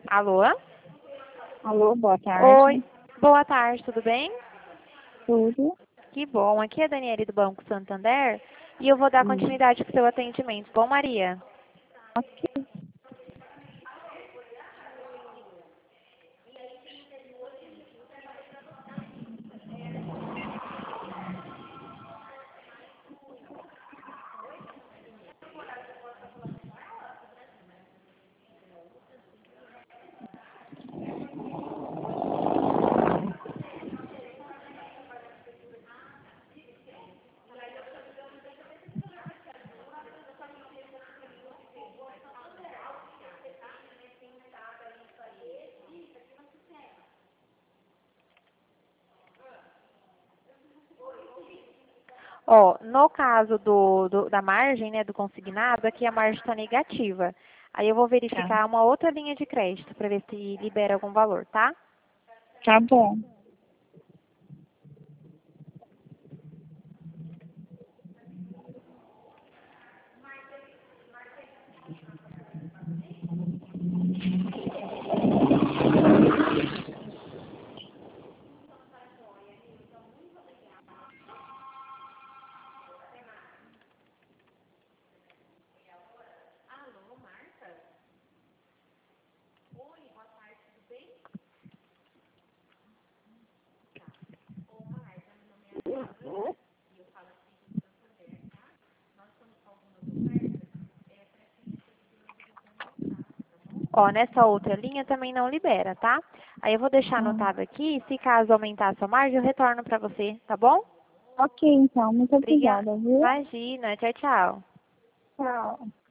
Alô? Alô, boa Oi, tarde. boa tarde, tudo bem? Tudo? Que bom, aqui é a Daniele do Banco Santander e eu vou dar Hum. continuidade com o seu atendimento. Bom, Maria? Ok. Ó, no caso da margem, né, do consignado, aqui a margem está negativa. Aí eu vou Tá. verificar uma outra linha de crédito para ver se libera algum valor, tá? Tá bom. Ó, nessa outra linha também não libera, tá? Aí eu vou deixar Tá. anotado aqui, se caso aumentar a sua margem, eu retorno para você, tá bom? Ok, então. Muito Obrigada. obrigada, viu? Imagina, tchau, tchau. Tchau.